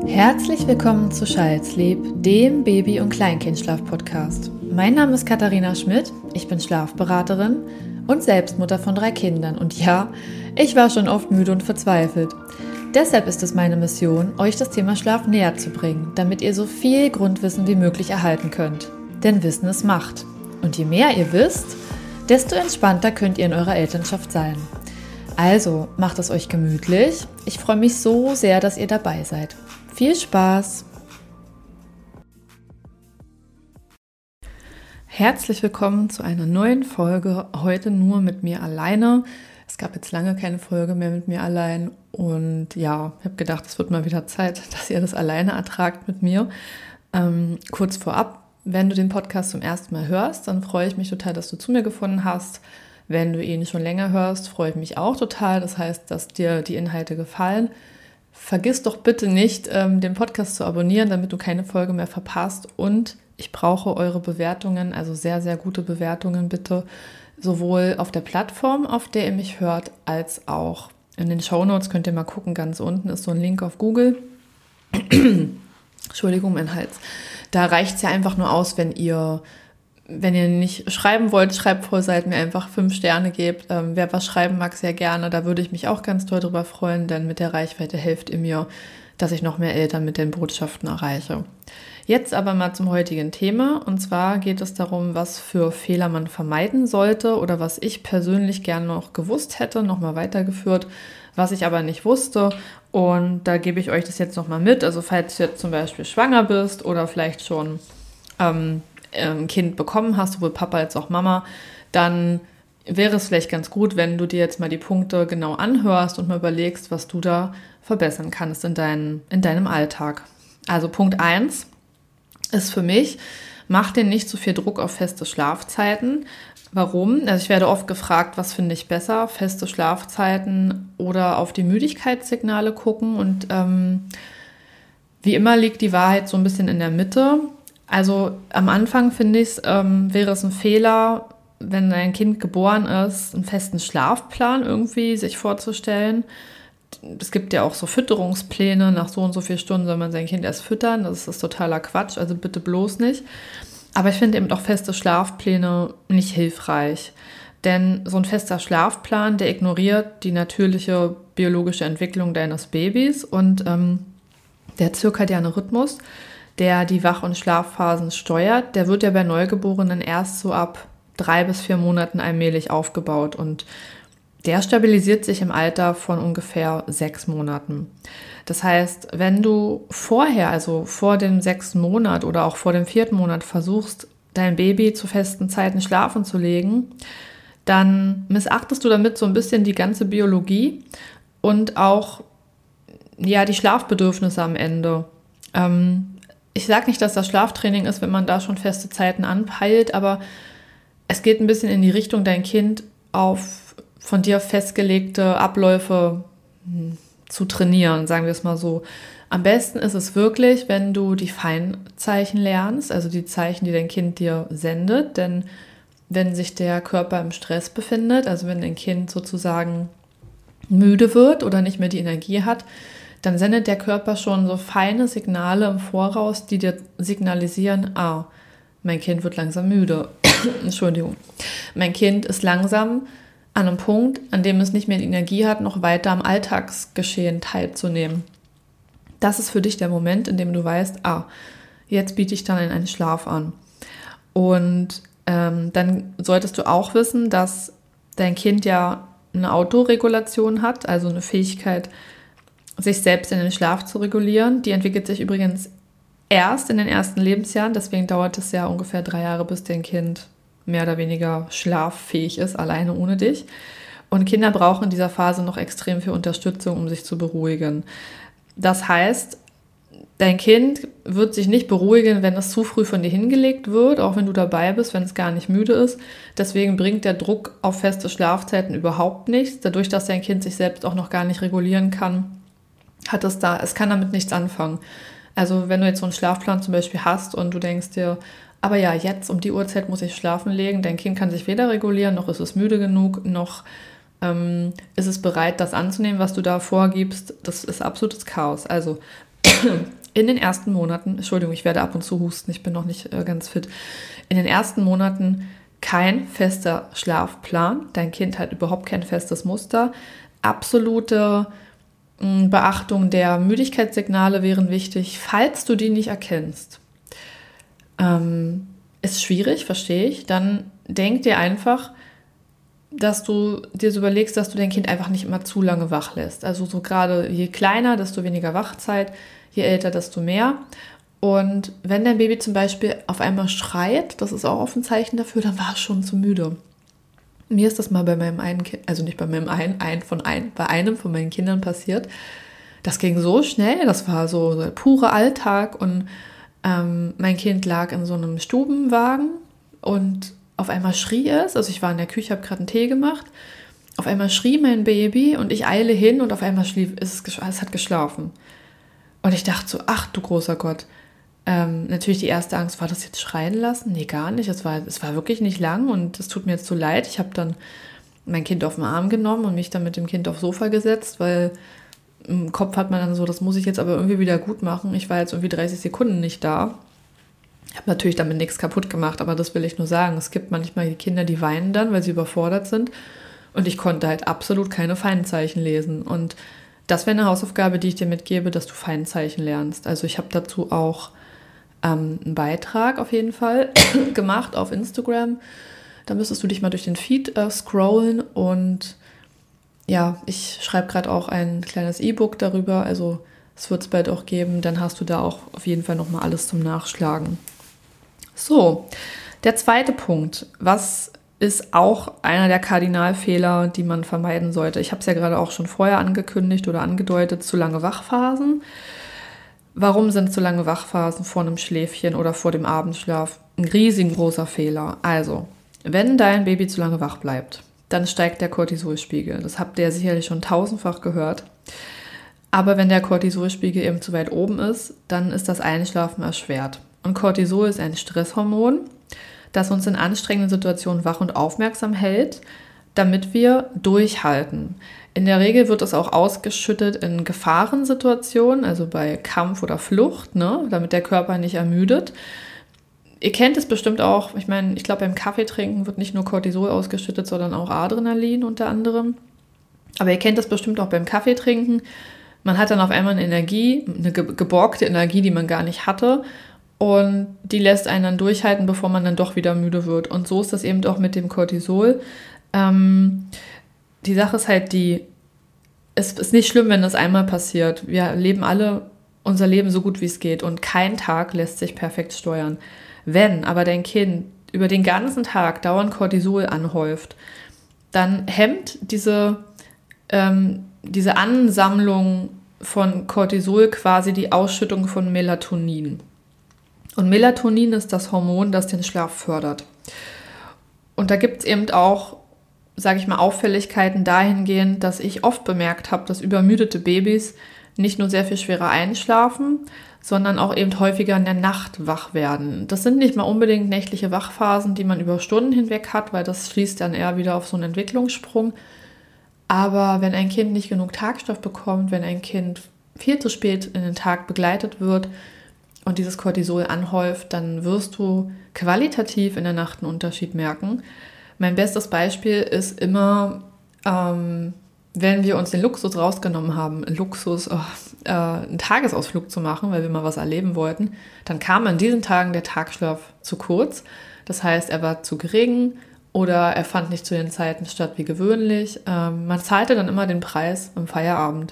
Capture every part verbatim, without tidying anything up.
Herzlich willkommen zu Scheid's-Lieb, dem Baby- und Kleinkindschlaf-Podcast. Mein Name ist Katharina Schmidt, ich bin Schlafberaterin und Selbstmutter von drei Kindern. Und ja, ich war schon oft müde und verzweifelt. Deshalb ist es meine Mission, euch das Thema Schlaf näher zu bringen, damit ihr so viel Grundwissen wie möglich erhalten könnt. Denn Wissen ist Macht. Und je mehr ihr wisst, desto entspannter könnt ihr in eurer Elternschaft sein. Also, macht es euch gemütlich. Ich freue mich so sehr, dass ihr dabei seid. Viel Spaß! Herzlich willkommen zu einer neuen Folge, heute nur mit mir alleine. Es gab jetzt lange keine Folge mehr mit mir allein und ja, ich habe gedacht, es wird mal wieder Zeit, dass ihr das alleine ertragt mit mir. Ähm, kurz vorab, wenn du den Podcast zum ersten Mal hörst, dann freue ich mich total, dass du zu mir gefunden hast. Wenn du ihn schon länger hörst, freue ich mich auch total. Das heißt, dass dir die Inhalte gefallen. Vergiss doch bitte nicht, ähm, den Podcast zu abonnieren, damit du keine Folge mehr verpasst. Und ich brauche eure Bewertungen, also sehr, sehr gute Bewertungen bitte, sowohl auf der Plattform, auf der ihr mich hört, als auch in den Shownotes. Könnt ihr mal gucken, ganz unten ist so ein Link auf Google. Entschuldigung, mein Hals. Da reicht es ja einfach nur aus, wenn ihr... Wenn ihr nicht schreiben wollt, schreibt voll, seid mir einfach fünf Sterne gebt. Ähm, wer was schreiben mag, sehr gerne. Da würde ich mich auch ganz toll drüber freuen, denn mit der Reichweite helft ihr mir, dass ich noch mehr Eltern mit den Botschaften erreiche. Jetzt aber mal zum heutigen Thema. Und zwar geht es darum, was für Fehler man vermeiden sollte oder was ich persönlich gerne noch gewusst hätte, nochmal weitergeführt, was ich aber nicht wusste. Und da gebe ich euch das jetzt nochmal mit. Also falls du jetzt zum Beispiel schwanger bist oder vielleicht schon... Ähm, ein Kind bekommen hast, sowohl Papa als auch Mama, dann wäre es vielleicht ganz gut, wenn du dir jetzt mal die Punkte genau anhörst und mal überlegst, was du da verbessern kannst in, dein, in deinem Alltag. Also Punkt eins ist für mich, mach dir nicht so viel Druck auf feste Schlafzeiten. Warum? Also ich werde oft gefragt, was finde ich besser, feste Schlafzeiten oder auf die Müdigkeitssignale gucken und ähm, wie immer liegt die Wahrheit so ein bisschen in der Mitte. Also am Anfang finde ich, ähm, wäre es ein Fehler, wenn ein Kind geboren ist, einen festen Schlafplan irgendwie sich vorzustellen. Es gibt ja auch so Fütterungspläne, nach so und so vielen Stunden soll man sein Kind erst füttern. Das ist totaler Quatsch, also bitte bloß nicht. Aber ich finde eben auch feste Schlafpläne nicht hilfreich. Denn so ein fester Schlafplan, der ignoriert die natürliche biologische Entwicklung deines Babys und ähm, der zirkadiane Rhythmus, der die Wach- und Schlafphasen steuert, der wird ja bei Neugeborenen erst so ab drei bis vier Monaten allmählich aufgebaut und der stabilisiert sich im Alter von ungefähr sechs Monaten. Das heißt, wenn du vorher, also vor dem sechsten Monat oder auch vor dem vierten Monat versuchst, dein Baby zu festen Zeiten schlafen zu legen, dann missachtest du damit so ein bisschen die ganze Biologie und auch ja, die Schlafbedürfnisse am Ende. Ähm, Ich sage nicht, dass das Schlaftraining ist, wenn man da schon feste Zeiten anpeilt, aber es geht ein bisschen in die Richtung, dein Kind auf von dir festgelegte Abläufe hm, zu trainieren, sagen wir es mal so. Am besten ist es wirklich, wenn du die Feinzeichen lernst, also die Zeichen, die dein Kind dir sendet, denn wenn sich der Körper im Stress befindet, also wenn dein Kind sozusagen müde wird oder nicht mehr die Energie hat, dann sendet der Körper schon so feine Signale im Voraus, die dir signalisieren, ah, mein Kind wird langsam müde. Entschuldigung. Mein Kind ist langsam an einem Punkt, an dem es nicht mehr die Energie hat, noch weiter am Alltagsgeschehen teilzunehmen. Das ist für dich der Moment, in dem du weißt, ah, jetzt biete ich dann einen Schlaf an. Und ähm, dann solltest du auch wissen, dass dein Kind ja eine Autoregulation hat, also eine Fähigkeit, sich selbst in den Schlaf zu regulieren. Die entwickelt sich übrigens erst in den ersten Lebensjahren, deswegen dauert es ja ungefähr drei Jahre, bis dein Kind mehr oder weniger schlaffähig ist, alleine ohne dich. Und Kinder brauchen in dieser Phase noch extrem viel Unterstützung, um sich zu beruhigen. Das heißt, dein Kind wird sich nicht beruhigen, wenn es zu früh von dir hingelegt wird, auch wenn du dabei bist, wenn es gar nicht müde ist. Deswegen bringt der Druck auf feste Schlafzeiten überhaupt nichts. Dadurch, dass dein Kind sich selbst auch noch gar nicht regulieren kann, hat es da, es kann damit nichts anfangen. Also wenn du jetzt so einen Schlafplan zum Beispiel hast und du denkst dir, aber ja, jetzt um die Uhrzeit muss ich schlafen legen, dein Kind kann sich weder regulieren, noch ist es müde genug, noch ähm, ist es bereit, das anzunehmen, was du da vorgibst. Das ist absolutes Chaos. Also in den ersten Monaten, Entschuldigung, ich werde ab und zu husten, ich bin noch nicht äh, ganz fit, in den ersten Monaten kein fester Schlafplan. Dein Kind hat überhaupt kein festes Muster. Absolute mh, Beachtung der Müdigkeitssignale wären wichtig, falls du die nicht erkennst. Ähm, ist schwierig, verstehe ich. Dann denk dir einfach, dass du dir so überlegst, dass du dein Kind einfach nicht immer zu lange wach lässt. Also so gerade je kleiner, desto weniger Wachzeit, je älter, desto mehr. Und wenn dein Baby zum Beispiel auf einmal schreit, das ist auch oft ein Zeichen dafür, dann war es schon zu müde. Mir ist das mal bei meinem einen Kind, also nicht bei meinem einen, ein von ein, bei einem von meinen Kindern passiert. Das ging so schnell, das war so, so der pure Alltag und ähm, mein Kind lag in so einem Stubenwagen und auf einmal schrie es, also ich war in der Küche, habe gerade einen Tee gemacht, auf einmal schrie mein Baby und ich eile hin und auf einmal schlief, es, es hat geschlafen. Und ich dachte so, ach du großer Gott. Ähm, natürlich die erste Angst, war das jetzt schreien lassen? Nee, gar nicht. Es war, es war wirklich nicht lang und es tut mir jetzt so leid. Ich habe dann mein Kind auf den Arm genommen und mich dann mit dem Kind aufs Sofa gesetzt, weil im Kopf hat man dann so, das muss ich jetzt aber irgendwie wieder gut machen. Ich war jetzt irgendwie dreißig Sekunden nicht da. Ich habe natürlich damit nichts kaputt gemacht, aber das will ich nur sagen. Es gibt manchmal die Kinder, die weinen dann, weil sie überfordert sind. Und ich konnte halt absolut keine Feindzeichen lesen. Und das wäre eine Hausaufgabe, die ich dir mitgebe, dass du Feindzeichen lernst. Also ich habe dazu auch ähm, einen Beitrag auf jeden Fall gemacht auf Instagram. Da müsstest du dich mal durch den Feed äh, scrollen. Und ja, ich schreibe gerade auch ein kleines E-Book darüber. Also es wird es bald auch geben. Dann hast du da auch auf jeden Fall nochmal alles zum Nachschlagen. So, der zweite Punkt. Was ist auch einer der Kardinalfehler, die man vermeiden sollte? Ich habe es ja gerade auch schon vorher angekündigt oder angedeutet, zu lange Wachphasen. Warum sind zu lange Wachphasen vor einem Schläfchen oder vor dem Abendschlaf ein riesengroßer Fehler? Also, wenn dein Baby zu lange wach bleibt, dann steigt der Cortisolspiegel. Das habt ihr sicherlich schon tausendfach gehört. Aber wenn der Cortisolspiegel eben zu weit oben ist, dann ist das Einschlafen erschwert. Und Cortisol ist ein Stresshormon, das uns in anstrengenden Situationen wach und aufmerksam hält, damit wir durchhalten. In der Regel wird es auch ausgeschüttet in Gefahrensituationen, also bei Kampf oder Flucht, ne, damit der Körper nicht ermüdet. Ihr kennt es bestimmt auch, ich meine, ich glaube beim Kaffeetrinken wird nicht nur Cortisol ausgeschüttet, sondern auch Adrenalin unter anderem. Aber ihr kennt das bestimmt auch beim Kaffeetrinken. Man hat dann auf einmal eine Energie, eine geborgte Energie, die man gar nicht hatte. Und die lässt einen dann durchhalten, bevor man dann doch wieder müde wird. Und so ist das eben auch mit dem Cortisol. Ähm, die Sache ist halt die, es ist nicht schlimm, wenn das einmal passiert. Wir leben alle unser Leben so gut wie es geht und kein Tag lässt sich perfekt steuern. Wenn aber dein Kind über den ganzen Tag dauernd Cortisol anhäuft, dann hemmt diese, ähm, diese Ansammlung von Cortisol quasi die Ausschüttung von Melatonin. Und Melatonin ist das Hormon, das den Schlaf fördert. Und da gibt es eben auch, sage ich mal, Auffälligkeiten dahingehend, dass ich oft bemerkt habe, dass übermüdete Babys nicht nur sehr viel schwerer einschlafen, sondern auch eben häufiger in der Nacht wach werden. Das sind nicht mal unbedingt nächtliche Wachphasen, die man über Stunden hinweg hat, weil das schließt dann eher wieder auf so einen Entwicklungssprung. Aber wenn ein Kind nicht genug Tagstoff bekommt, wenn ein Kind viel zu spät in den Tag begleitet wird, und dieses Cortisol anhäuft, dann wirst du qualitativ in der Nacht einen Unterschied merken. Mein bestes Beispiel ist immer, ähm, wenn wir uns den Luxus rausgenommen haben, Luxus, oh, äh, einen Tagesausflug zu machen, weil wir mal was erleben wollten, dann kam an diesen Tagen der Tagschlaf zu kurz. Das heißt, er war zu gering oder er fand nicht zu den Zeiten statt wie gewöhnlich. Ähm, man zahlte dann immer den Preis im Feierabend.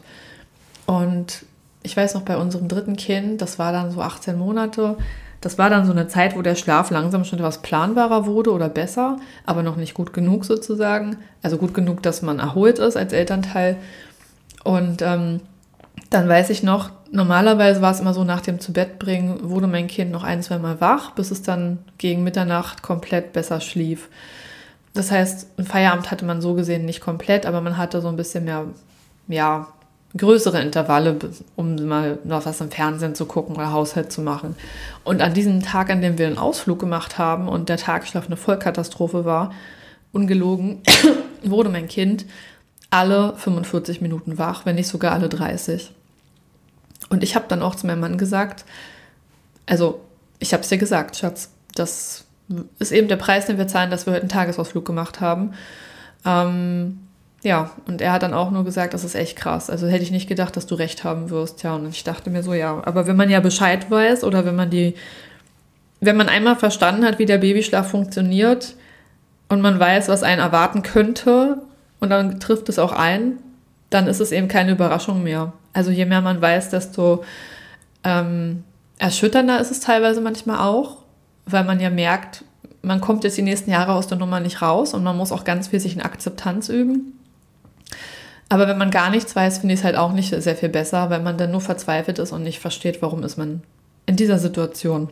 Und ich weiß noch, bei unserem dritten Kind, das war dann so achtzehn Monate, das war dann so eine Zeit, wo der Schlaf langsam schon etwas planbarer wurde oder besser, aber noch nicht gut genug sozusagen. Also gut genug, dass man erholt ist als Elternteil. Und ähm, dann weiß ich noch, normalerweise war es immer so, nach dem Zubettbringen wurde mein Kind noch ein, zwei Mal wach, bis es dann gegen Mitternacht komplett besser schlief. Das heißt, ein Feierabend hatte man so gesehen nicht komplett, aber man hatte so ein bisschen mehr, ja, größere Intervalle, um mal noch was im Fernsehen zu gucken oder Haushalt zu machen. Und an diesem Tag, an dem wir einen Ausflug gemacht haben und der Tagschlaf eine Vollkatastrophe war, ungelogen, wurde mein Kind alle fünfundvierzig Minuten wach, wenn nicht sogar alle dreißig. Und ich habe dann auch zu meinem Mann gesagt, also ich habe es dir gesagt, Schatz, das ist eben der Preis, den wir zahlen, dass wir heute einen Tagesausflug gemacht haben. Ähm, ja, und er hat dann auch nur gesagt, das ist echt krass. Also hätte ich nicht gedacht, dass du recht haben wirst. Ja, und ich dachte mir so, ja, aber wenn man ja Bescheid weiß oder wenn man die, wenn man einmal verstanden hat, wie der Babyschlaf funktioniert und man weiß, was einen erwarten könnte und dann trifft es auch ein, dann ist es eben keine Überraschung mehr. Also je mehr man weiß, desto ähm, erschütternder ist es teilweise manchmal auch, weil man ja merkt, man kommt jetzt die nächsten Jahre aus der Nummer nicht raus und man muss auch ganz viel sich in Akzeptanz üben. Aber wenn man gar nichts weiß, finde ich es halt auch nicht sehr viel besser, weil man dann nur verzweifelt ist und nicht versteht, warum ist man in dieser Situation.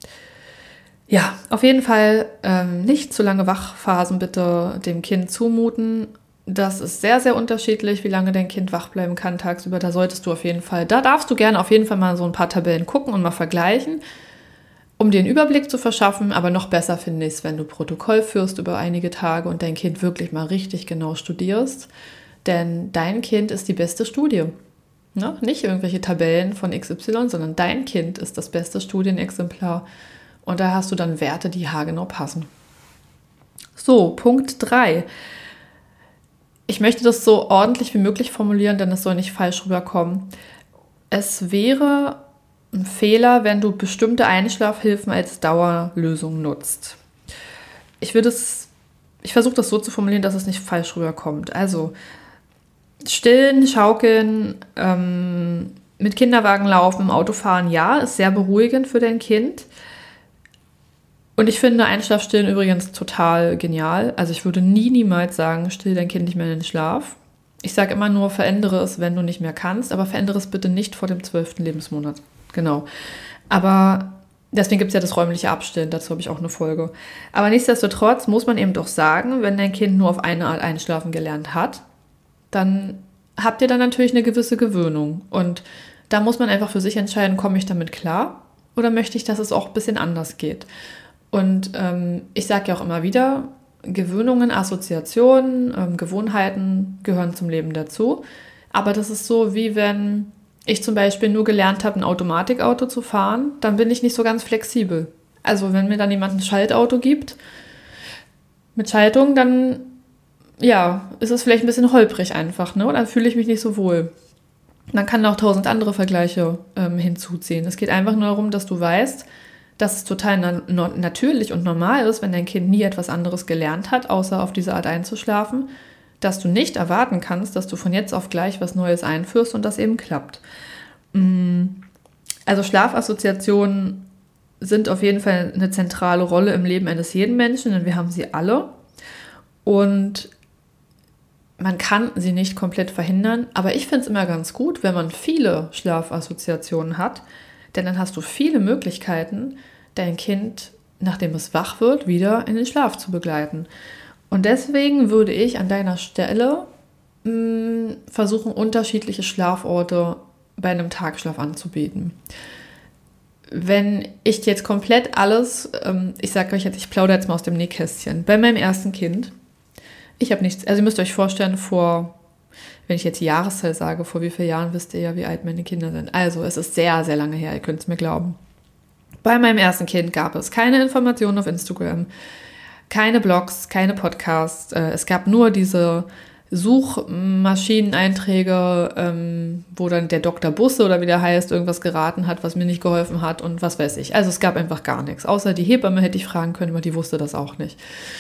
Ja, auf jeden Fall ähm, nicht zu lange Wachphasen bitte dem Kind zumuten. Das ist sehr, sehr unterschiedlich, wie lange dein Kind wach bleiben kann tagsüber. Da solltest du auf jeden Fall, da darfst du gerne auf jeden Fall mal so ein paar Tabellen gucken und mal vergleichen, um dir einen Überblick zu verschaffen. Aber noch besser finde ich es, wenn du Protokoll führst über einige Tage und dein Kind wirklich mal richtig genau studierst. Denn dein Kind ist die beste Studie. Ne? Nicht irgendwelche Tabellen von X Y, sondern dein Kind ist das beste Studienexemplar. Und da hast du dann Werte, die haargenau passen. So, Punkt drei. Ich möchte das so ordentlich wie möglich formulieren, denn es soll nicht falsch rüberkommen. Es wäre ein Fehler, wenn du bestimmte Einschlafhilfen als Dauerlösung nutzt. Ich würde es, ich versuche das so zu formulieren, dass es nicht falsch rüberkommt. Also stillen, schaukeln, ähm, mit Kinderwagen laufen, im Auto fahren, ja, ist sehr beruhigend für dein Kind. Und ich finde Einschlafstillen übrigens total genial. Also ich würde nie, niemals sagen, still dein Kind nicht mehr in den Schlaf. Ich sage immer nur, verändere es, wenn du nicht mehr kannst, aber verändere es bitte nicht vor dem zwölften Lebensmonat. Genau. Aber deswegen gibt es ja das räumliche Abstillen, dazu habe ich auch eine Folge. Aber nichtsdestotrotz muss man eben doch sagen, wenn dein Kind nur auf eine Art einschlafen gelernt hat, dann habt ihr dann natürlich eine gewisse Gewöhnung. Und da muss man einfach für sich entscheiden, komme ich damit klar oder möchte ich, dass es auch ein bisschen anders geht. Und ähm, ich sage ja auch immer wieder, Gewöhnungen, Assoziationen, ähm, Gewohnheiten gehören zum Leben dazu. Aber das ist so, wie wenn ich zum Beispiel nur gelernt habe, ein Automatikauto zu fahren, dann bin ich nicht so ganz flexibel. Also wenn mir dann jemand ein Schaltauto gibt mit Schaltung, dann ja, ist es vielleicht ein bisschen holprig einfach, ne? Dann fühle ich mich nicht so wohl. Man kann auch tausend andere Vergleiche ähm, hinzuziehen. Es geht einfach nur darum, dass du weißt, dass es total na- no- natürlich und normal ist, wenn dein Kind nie etwas anderes gelernt hat, außer auf diese Art einzuschlafen, dass du nicht erwarten kannst, dass du von jetzt auf gleich was Neues einführst und das eben klappt. Also Schlafassoziationen sind auf jeden Fall eine zentrale Rolle im Leben eines jeden Menschen, denn wir haben sie alle. Und man kann sie nicht komplett verhindern, aber ich finde es immer ganz gut, wenn man viele Schlafassoziationen hat, denn dann hast du viele Möglichkeiten, dein Kind, nachdem es wach wird, wieder in den Schlaf zu begleiten. Und deswegen würde ich an deiner Stelle mh, versuchen, unterschiedliche Schlaforte bei einem Tagschlaf anzubieten. Wenn ich jetzt komplett alles, ähm, ich sage euch jetzt, ich plaudere jetzt mal aus dem Nähkästchen, bei meinem ersten Kind, ich habe nichts, also ihr müsst euch vorstellen, vor, wenn ich jetzt die Jahreszahl sage, vor wie vielen Jahren wisst ihr ja, wie alt meine Kinder sind. Also es ist sehr, sehr lange her, ihr könnt es mir glauben. Bei meinem ersten Kind gab es keine Informationen auf Instagram, keine Blogs, keine Podcasts. Äh, es gab nur diese Suchmaschineneinträge, ähm, wo dann der Doktor Busse oder wie der heißt, irgendwas geraten hat, was mir nicht geholfen hat und was weiß ich. Also es gab einfach gar nichts. Außer die Hebamme hätte ich fragen können, aber die wusste das auch nicht.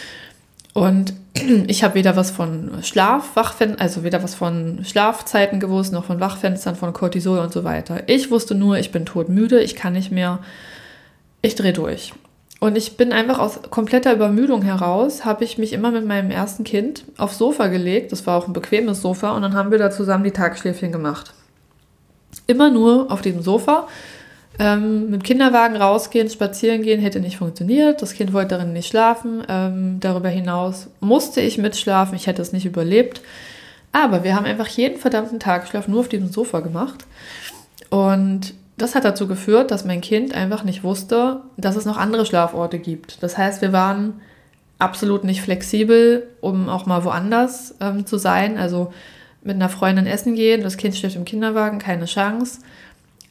Und ich habe weder was von Schlaf, Wachfenstern, also weder was von Schlafzeiten gewusst, noch von Wachfenstern, von Cortisol und so weiter. Ich wusste nur, ich bin todmüde, ich kann nicht mehr, ich drehe durch. Und ich bin einfach aus kompletter Übermüdung heraus, habe ich mich immer mit meinem ersten Kind aufs Sofa gelegt. Das war auch ein bequemes Sofa und dann haben wir da zusammen die Tagschläfchen gemacht. Immer nur auf diesem Sofa. Ähm, mit dem Kinderwagen rausgehen, spazieren gehen, hätte nicht funktioniert. Das Kind wollte darin nicht schlafen. Ähm, darüber hinaus musste ich mitschlafen. Ich hätte es nicht überlebt. Aber wir haben einfach jeden verdammten Tagschlaf nur auf diesem Sofa gemacht. Und das hat dazu geführt, dass mein Kind einfach nicht wusste, dass es noch andere Schlaforte gibt. Das heißt, wir waren absolut nicht flexibel, um auch mal woanders ähm, zu sein. Also mit einer Freundin essen gehen, das Kind steht im Kinderwagen, keine Chance.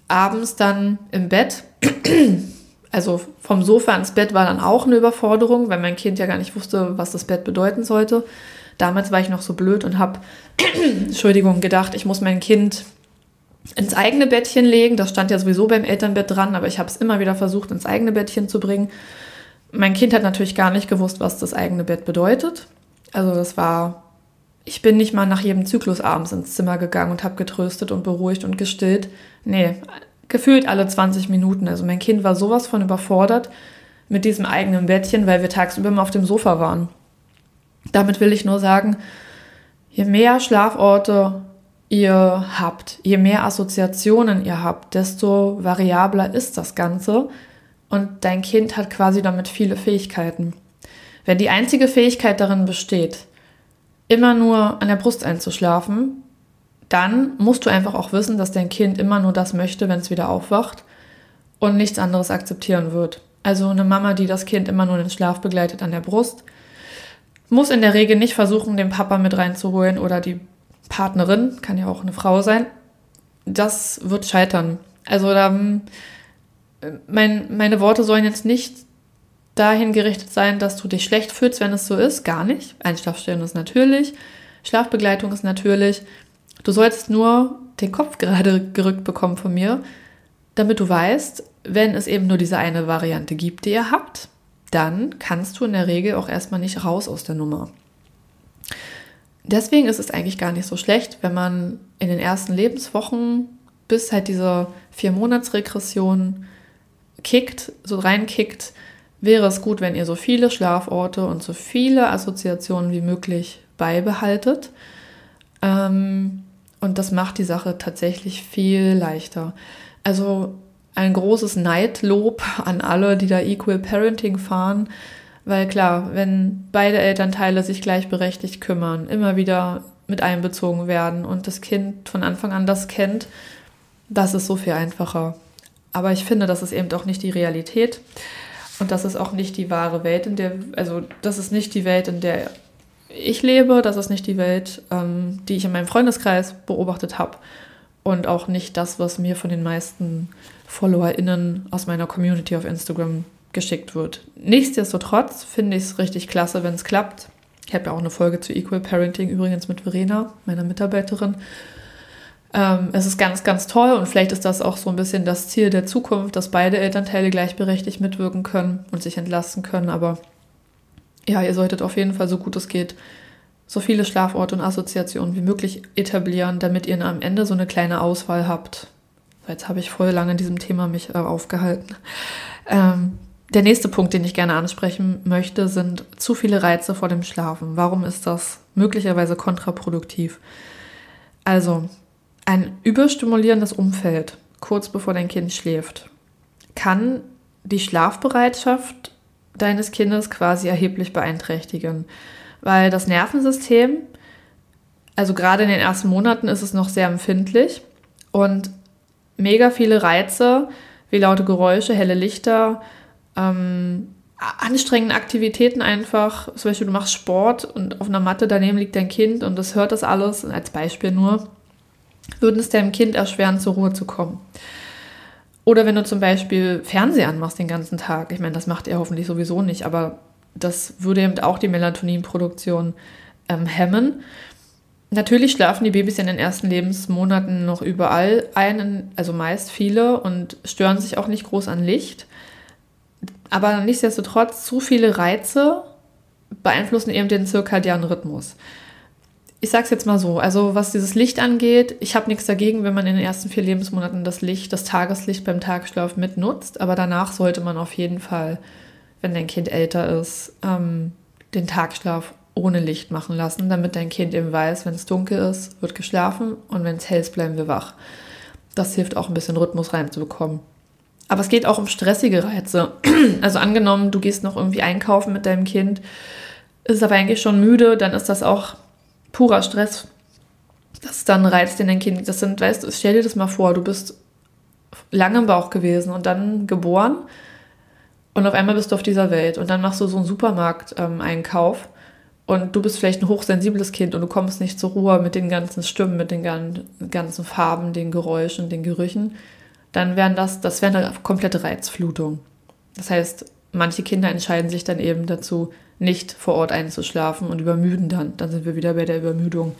abends dann im Bett, also vom Sofa ins Bett war dann auch eine Überforderung, weil mein Kind ja gar nicht wusste, was das Bett bedeuten sollte. Damals war ich noch so blöd und habe, Entschuldigung, gedacht, ich muss mein Kind ins eigene Bettchen legen. Das stand ja sowieso beim Elternbett dran, aber ich habe es immer wieder versucht, ins eigene Bettchen zu bringen. Mein Kind hat natürlich gar nicht gewusst, was das eigene Bett bedeutet. Also das war, ich bin nicht mal nach jedem Zyklus abends ins Zimmer gegangen und habe getröstet und beruhigt und gestillt. Nee, gefühlt alle zwanzig Minuten. Also mein Kind war sowas von überfordert mit diesem eigenen Bettchen, weil wir tagsüber immer auf dem Sofa waren. Damit will ich nur sagen, je mehr Schlaforte ihr habt, je mehr Assoziationen ihr habt, desto variabler ist das Ganze und dein Kind hat quasi damit viele Fähigkeiten. Wenn die einzige Fähigkeit darin besteht, immer nur an der Brust einzuschlafen, dann musst du einfach auch wissen, dass dein Kind immer nur das möchte, wenn es wieder aufwacht und nichts anderes akzeptieren wird. Also eine Mama, die das Kind immer nur in den Schlaf begleitet an der Brust, muss in der Regel nicht versuchen, den Papa mit reinzuholen oder die Partnerin, kann ja auch eine Frau sein. Das wird scheitern. Also da, mein, meine Worte sollen jetzt nicht dahin gerichtet sein, dass du dich schlecht fühlst, wenn es so ist. Gar nicht. Einschlafstellen ist natürlich. Schlafbegleitung ist natürlich. Du sollst nur den Kopf gerade gerückt bekommen von mir, damit du weißt, wenn es eben nur diese eine Variante gibt, die ihr habt, dann kannst du in der Regel auch erstmal nicht raus aus der Nummer. Deswegen ist es eigentlich gar nicht so schlecht, wenn man in den ersten Lebenswochen bis halt diese Vier-Monats-Regression kickt, so reinkickt, wäre es gut, wenn ihr so viele Schlaforte und so viele Assoziationen wie möglich beibehaltet. Ähm, und das macht die Sache tatsächlich viel leichter. Also ein großes Neidlob an alle, die da Equal Parenting fahren, weil klar, wenn beide Elternteile sich gleichberechtigt kümmern, immer wieder mit einbezogen werden und das Kind von Anfang an das kennt, das ist so viel einfacher. Aber ich finde, das ist eben doch nicht die Realität und das ist auch nicht die wahre Welt, in der, also das ist nicht die Welt, in der ich lebe, das ist nicht die Welt, ähm, die ich in meinem Freundeskreis beobachtet habe und auch nicht das, was mir von den meisten FollowerInnen aus meiner Community auf Instagram geschickt wird. Nichtsdestotrotz finde ich es richtig klasse, wenn es klappt. Ich habe ja auch eine Folge zu Equal Parenting übrigens mit Verena, meiner Mitarbeiterin. Ähm, es ist ganz, ganz toll und vielleicht ist das auch so ein bisschen das Ziel der Zukunft, dass beide Elternteile gleichberechtigt mitwirken können und sich entlasten können. Aber ja, ihr solltet auf jeden Fall, so gut es geht, so viele Schlaforte und Assoziationen wie möglich etablieren, damit ihr am Ende so eine kleine Auswahl habt. Jetzt habe ich voll lange in diesem Thema mich äh, aufgehalten. Ähm, Der nächste Punkt, den ich gerne ansprechen möchte, sind zu viele Reize vor dem Schlafen. Warum ist das möglicherweise kontraproduktiv? Also, ein überstimulierendes Umfeld, kurz bevor dein Kind schläft, kann die Schlafbereitschaft deines Kindes quasi erheblich beeinträchtigen. Weil das Nervensystem, also gerade in den ersten Monaten ist es noch sehr empfindlich und mega viele Reize, wie laute Geräusche, helle Lichter, Ähm, anstrengende Aktivitäten einfach, zum Beispiel du machst Sport und auf einer Matte daneben liegt dein Kind und das hört das alles, als Beispiel nur, würden es deinem Kind erschweren, zur Ruhe zu kommen. Oder wenn du zum Beispiel Fernseher anmachst den ganzen Tag, ich meine, das macht er hoffentlich sowieso nicht, aber das würde eben auch die Melatoninproduktion ähm, hemmen. Natürlich schlafen die Babys in den ersten Lebensmonaten noch überall ein, also meist viele und stören sich auch nicht groß an Licht. Aber nichtsdestotrotz, zu viele Reize beeinflussen eben den zirkadianen Rhythmus. Ich sag's jetzt mal so, also was dieses Licht angeht, ich habe nichts dagegen, wenn man in den ersten vier Lebensmonaten das Licht, das Tageslicht beim Tagschlaf mitnutzt, aber danach sollte man auf jeden Fall, wenn dein Kind älter ist, ähm, den Tagschlaf ohne Licht machen lassen, damit dein Kind eben weiß, wenn es dunkel ist, wird geschlafen und wenn es hell ist, bleiben wir wach. Das hilft auch ein bisschen Rhythmus reinzubekommen. Aber es geht auch um stressige Reize. Also angenommen, du gehst noch irgendwie einkaufen mit deinem Kind, ist aber eigentlich schon müde, dann ist das auch purer Stress. Das ist dann ein Reiz, den dein Kind, das sind, weißt du, stell dir das mal vor, du bist lange im Bauch gewesen und dann geboren und auf einmal bist du auf dieser Welt und dann machst du so einen Supermarkt-Einkauf und du bist vielleicht ein hochsensibles Kind und du kommst nicht zur Ruhe mit den ganzen Stimmen, mit den ganzen Farben, den Geräuschen, den Gerüchen. dann wären das, das wäre eine komplette Reizflutung. Das heißt, manche Kinder entscheiden sich dann eben dazu, nicht vor Ort einzuschlafen und übermüden dann. Dann sind wir wieder bei der Übermüdung.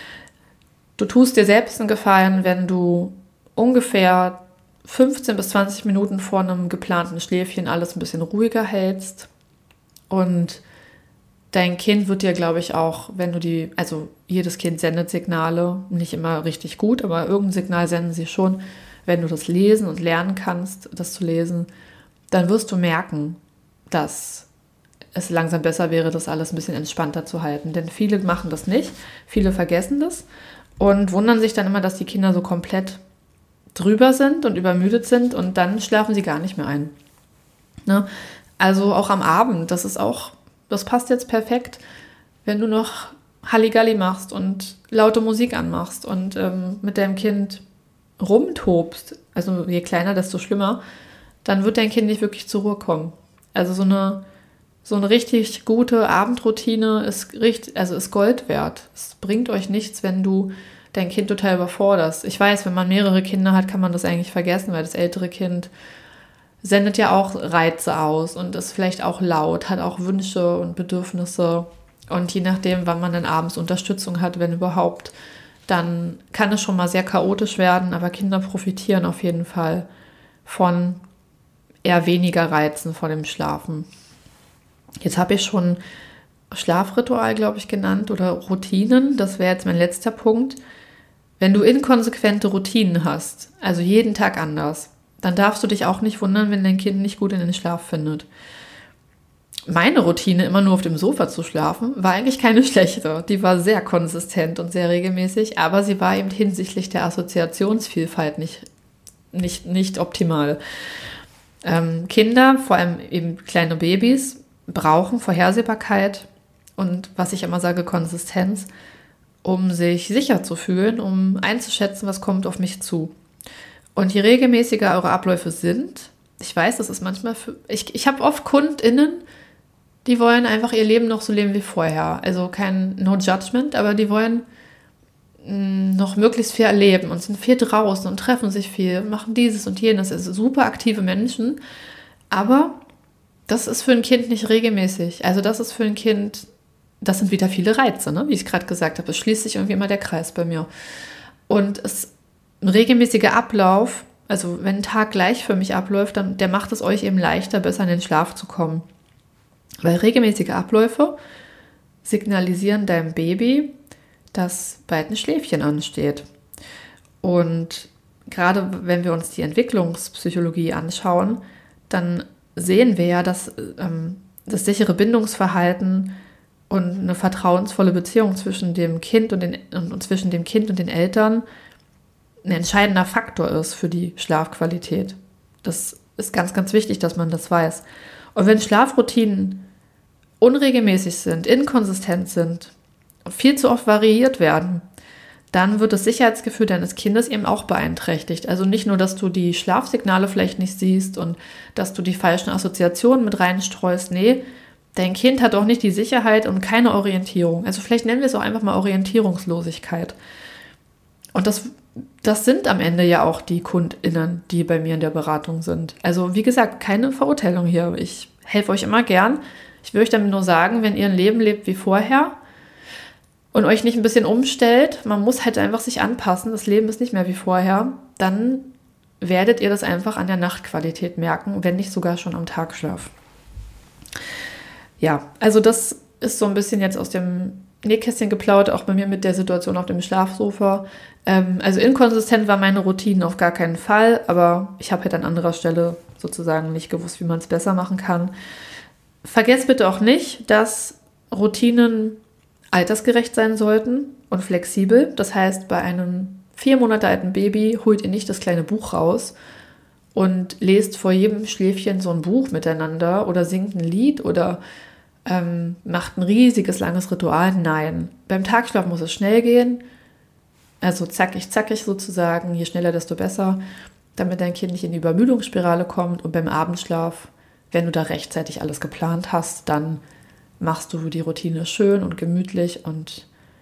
Du tust dir selbst einen Gefallen, wenn du ungefähr fünfzehn bis zwanzig Minuten vor einem geplanten Schläfchen alles ein bisschen ruhiger hältst. Und dein Kind wird dir, glaube ich, auch, wenn du die, also jedes Kind sendet Signale, nicht immer richtig gut, aber irgendein Signal senden sie schon. Wenn du das lesen und lernen kannst, das zu lesen, dann wirst du merken, dass es langsam besser wäre, das alles ein bisschen entspannter zu halten. Denn viele machen das nicht, viele vergessen das und wundern sich dann immer, dass die Kinder so komplett drüber sind und übermüdet sind und dann schlafen sie gar nicht mehr ein. Ne? Also auch am Abend, das ist auch, das passt jetzt perfekt, wenn du noch Halligalli machst und laute Musik anmachst und ähm, mit deinem Kind rumtobst, also je kleiner, desto schlimmer, dann wird dein Kind nicht wirklich zur Ruhe kommen. Also so eine So eine richtig gute Abendroutine ist, richtig, also ist Gold wert. Es bringt euch nichts, wenn du dein Kind total überforderst. Ich weiß, wenn man mehrere Kinder hat, kann man das eigentlich vergessen, weil das ältere Kind sendet ja auch Reize aus und ist vielleicht auch laut, hat auch Wünsche und Bedürfnisse. Und je nachdem, wann man dann abends Unterstützung hat, wenn überhaupt, dann kann es schon mal sehr chaotisch werden. Aber Kinder profitieren auf jeden Fall von eher weniger Reizen vor dem Schlafen. Jetzt habe ich schon Schlafritual, glaube ich, genannt oder Routinen. Das wäre jetzt mein letzter Punkt. Wenn du inkonsequente Routinen hast, also jeden Tag anders, dann darfst du dich auch nicht wundern, wenn dein Kind nicht gut in den Schlaf findet. Meine Routine, immer nur auf dem Sofa zu schlafen, war eigentlich keine schlechte. Die war sehr konsistent und sehr regelmäßig, aber sie war eben hinsichtlich der Assoziationsvielfalt nicht, nicht, nicht optimal. Ähm, Kinder, vor allem eben kleine Babys, brauchen Vorhersehbarkeit und, was ich immer sage, Konsistenz, um sich sicher zu fühlen, um einzuschätzen, was kommt auf mich zu. Und je regelmäßiger eure Abläufe sind, ich weiß, das ist manchmal, für, ich, ich habe oft KundInnen, die wollen einfach ihr Leben noch so leben wie vorher. Also kein No Judgment, aber die wollen mh, noch möglichst viel erleben und sind viel draußen und treffen sich viel, machen dieses und jenes. Also super aktive Menschen, aber das ist für ein Kind nicht regelmäßig. Also das ist für ein Kind, das sind wieder viele Reize, ne? Wie ich gerade gesagt habe. Es schließt sich irgendwie immer der Kreis bei mir. Und es, ein regelmäßiger Ablauf, also wenn ein Tag gleich für mich abläuft, dann der macht es euch eben leichter, besser in den Schlaf zu kommen. Weil regelmäßige Abläufe signalisieren deinem Baby, dass bald ein Schläfchen ansteht. Und gerade wenn wir uns die Entwicklungspsychologie anschauen, dann sehen wir ja, dass ähm, das sichere Bindungsverhalten und eine vertrauensvolle Beziehung zwischen dem Kind und, den, und zwischen dem Kind und den Eltern ein entscheidender Faktor ist für die Schlafqualität. Das ist ganz, ganz wichtig, dass man das weiß. Und wenn Schlafroutinen unregelmäßig sind, inkonsistent sind, viel zu oft variiert werden, dann wird das Sicherheitsgefühl deines Kindes eben auch beeinträchtigt. Also nicht nur, dass du die Schlafsignale vielleicht nicht siehst und dass du die falschen Assoziationen mit reinstreust. Nee, dein Kind hat auch nicht die Sicherheit und keine Orientierung. Also vielleicht nennen wir es auch einfach mal Orientierungslosigkeit. Und das, das sind am Ende ja auch die KundInnen, die bei mir in der Beratung sind. Also wie gesagt, keine Verurteilung hier. Ich helfe euch immer gern. Ich will euch damit nur sagen, wenn ihr ein Leben lebt wie vorher, und euch nicht ein bisschen umstellt, man muss halt einfach sich anpassen, das Leben ist nicht mehr wie vorher, dann werdet ihr das einfach an der Nachtqualität merken, wenn nicht sogar schon am Tagschlaf. Ja, also das ist so ein bisschen jetzt aus dem Nähkästchen geplaudert, auch bei mir mit der Situation auf dem Schlafsofa. Ähm, also inkonsistent war meine Routine auf gar keinen Fall, aber ich habe halt an anderer Stelle sozusagen nicht gewusst, wie man es besser machen kann. Vergesst bitte auch nicht, dass Routinen altersgerecht sein sollten und flexibel. Das heißt, bei einem vier Monate alten Baby holt ihr nicht das kleine Buch raus und lest vor jedem Schläfchen so ein Buch miteinander oder singt ein Lied oder ähm, macht ein riesiges, langes Ritual. Nein, beim Tagschlaf muss es schnell gehen, also zackig, zackig sozusagen, je schneller, desto besser, damit dein Kind nicht in die Übermüdungsspirale kommt. Und beim Abendschlaf, wenn du da rechtzeitig alles geplant hast, dann machst du die Routine schön und gemütlich und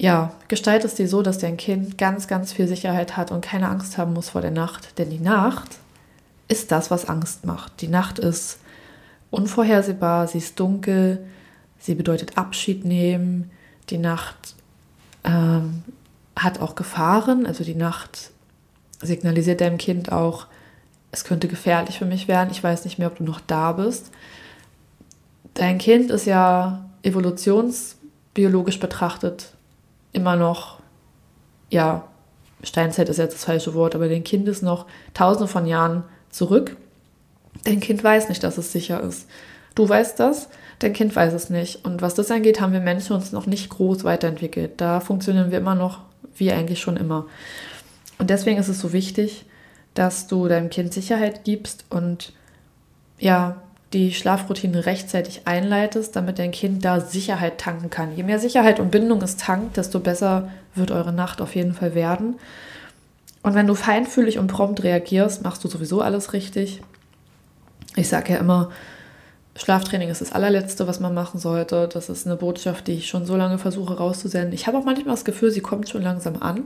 ja, gestalt es dir so, dass dein Kind ganz, ganz viel Sicherheit hat und keine Angst haben muss vor der Nacht. Denn die Nacht ist das, was Angst macht. Die Nacht ist unvorhersehbar, sie ist dunkel, sie bedeutet Abschied nehmen. Die Nacht ähm, hat auch Gefahren, also die Nacht signalisiert deinem Kind auch, es könnte gefährlich für mich werden, ich weiß nicht mehr, ob du noch da bist. Dein Kind ist ja evolutionsbiologisch betrachtet immer noch, ja, Steinzeit ist jetzt das falsche Wort, aber dein Kind ist noch tausende von Jahren zurück. Dein Kind weiß nicht, dass es sicher ist. Du weißt das, dein Kind weiß es nicht. Und was das angeht, haben wir Menschen uns noch nicht groß weiterentwickelt. Da funktionieren wir immer noch wie eigentlich schon immer. Und deswegen ist es so wichtig, dass du deinem Kind Sicherheit gibst und ja, die Schlafroutine rechtzeitig einleitest, damit dein Kind da Sicherheit tanken kann. Je mehr Sicherheit und Bindung es tankt, desto besser wird eure Nacht auf jeden Fall werden. Und wenn du feinfühlig und prompt reagierst, machst du sowieso alles richtig. Ich sage ja immer, Schlaftraining ist das allerletzte, was man machen sollte. Das ist eine Botschaft, die ich schon so lange versuche rauszusenden. Ich habe auch manchmal das Gefühl, sie kommt schon langsam an.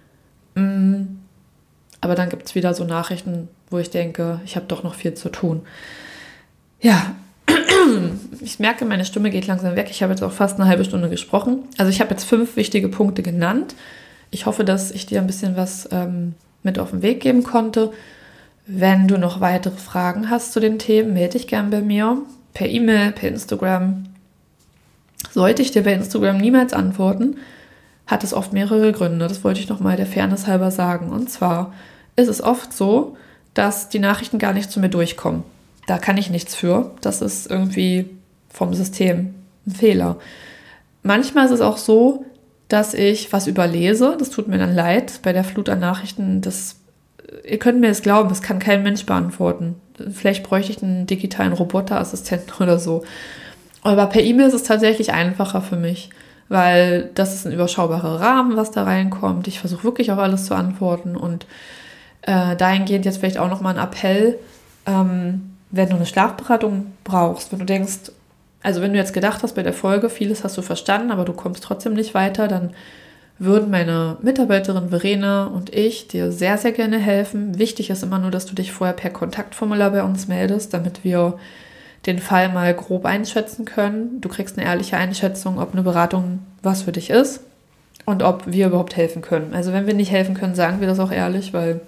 Aber dann gibt es wieder so Nachrichten, wo ich denke, ich habe doch noch viel zu tun. Ja, ich merke, meine Stimme geht langsam weg. Ich habe jetzt auch fast eine halbe Stunde gesprochen. Also ich habe jetzt fünf wichtige Punkte genannt. Ich hoffe, dass ich dir ein bisschen was ähm, mit auf den Weg geben konnte. Wenn du noch weitere Fragen hast zu den Themen, melde dich gerne bei mir. Per E-Mail, per Instagram. Sollte ich dir bei Instagram niemals antworten, hat es oft mehrere Gründe. Das wollte ich nochmal der Fairness halber sagen. Und zwar ist es oft so, dass die Nachrichten gar nicht zu mir durchkommen. Da kann ich nichts für. Das ist irgendwie vom System ein Fehler. Manchmal ist es auch so, dass ich was überlese. Das tut mir dann leid bei der Flut an Nachrichten. Das, ihr könnt mir das glauben, das kann kein Mensch beantworten. Vielleicht bräuchte ich einen digitalen Roboterassistenten oder so. Aber per E-Mail ist es tatsächlich einfacher für mich, weil das ist ein überschaubarer Rahmen, was da reinkommt. Ich versuche wirklich auf alles zu antworten und äh, dahingehend jetzt vielleicht auch nochmal ein Appell, ähm, wenn du eine Schlafberatung brauchst, wenn du denkst, also wenn du jetzt gedacht hast bei der Folge, vieles hast du verstanden, aber du kommst trotzdem nicht weiter, dann würden meine Mitarbeiterin Verena und ich dir sehr, sehr gerne helfen. Wichtig ist immer nur, dass du dich vorher per Kontaktformular bei uns meldest, damit wir den Fall mal grob einschätzen können. Du kriegst eine ehrliche Einschätzung, ob eine Beratung was für dich ist und ob wir überhaupt helfen können. Also wenn wir nicht helfen können, sagen wir das auch ehrlich, weil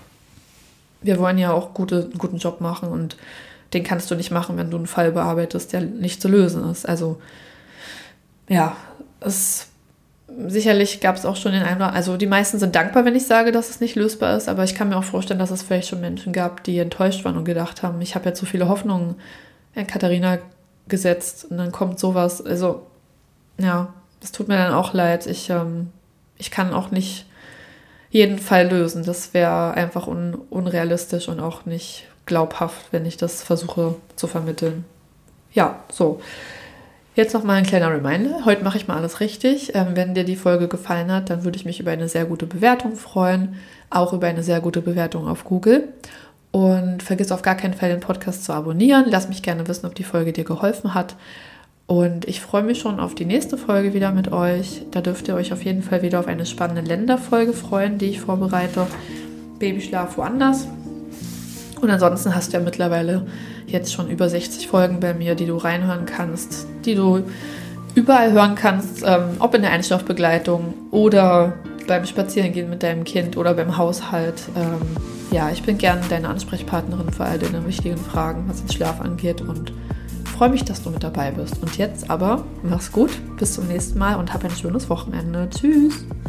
wir wollen ja auch gute, einen guten Job machen und den kannst du nicht machen, wenn du einen Fall bearbeitest, der nicht zu lösen ist. Also ja, es sicherlich gab es auch schon den einen oder also die meisten sind dankbar, wenn ich sage, dass es nicht lösbar ist, aber ich kann mir auch vorstellen, dass es vielleicht schon Menschen gab, die enttäuscht waren und gedacht haben, ich habe jetzt so viele Hoffnungen in Katharina gesetzt und dann kommt sowas. Also ja, das tut mir dann auch leid. Ich, ähm, ich kann auch nicht jeden Fall lösen. Das wäre einfach un- unrealistisch und auch nicht glaubhaft, wenn ich das versuche zu vermitteln. Ja, so. Jetzt noch mal ein kleiner Reminder. Heute mache ich mal alles richtig. Ähm, wenn dir die Folge gefallen hat, dann würde ich mich über eine sehr gute Bewertung freuen. Auch über eine sehr gute Bewertung auf Google. Und vergiss auf gar keinen Fall, den Podcast zu abonnieren. Lass mich gerne wissen, ob die Folge dir geholfen hat. Und ich freue mich schon auf die nächste Folge wieder mit euch. Da dürft ihr euch auf jeden Fall wieder auf eine spannende Länderfolge freuen, die ich vorbereite. Babyschlaf woanders. Und ansonsten hast du ja mittlerweile jetzt schon über sechzig Folgen bei mir, die du reinhören kannst, die du überall hören kannst, ähm, ob in der Einschlafbegleitung oder beim Spazierengehen mit deinem Kind oder beim Haushalt. Ähm, ja, ich bin gerne deine Ansprechpartnerin für all deine wichtigen Fragen, was den Schlaf angeht und freue mich, dass du mit dabei bist. Und jetzt aber, mach's gut, bis zum nächsten Mal und hab ein schönes Wochenende. Tschüss!